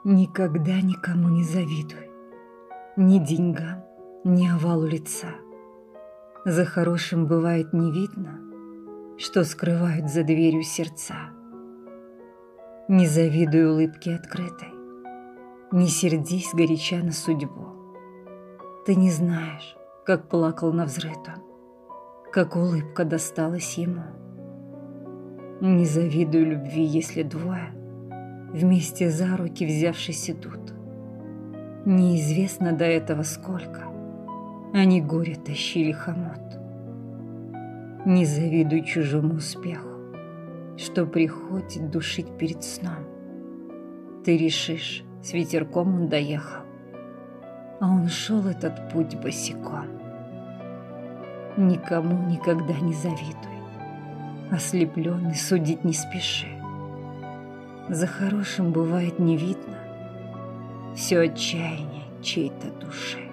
Никогда никому не завидуй, ни деньгам, ни овалу лица. За хорошим бывает не видно, что скрывают за дверью сердца. Не завидуй улыбке открытой, не сердись горяча на судьбу. Ты не знаешь, как плакал навзрыд он, как улыбка досталась ему. Не завидуй любви, если двое вместе за руки взявшись идут. Неизвестно до этого сколько они горе тащили хомут. Не завидуй чужому успеху, что приходит душить перед сном. Ты решишь, с ветерком он доехал, а он шел этот путь босиком. Никому никогда не завидуй, ослепленный судить не спеши. За хорошим бывает не видно все отчаяние чьей-то души.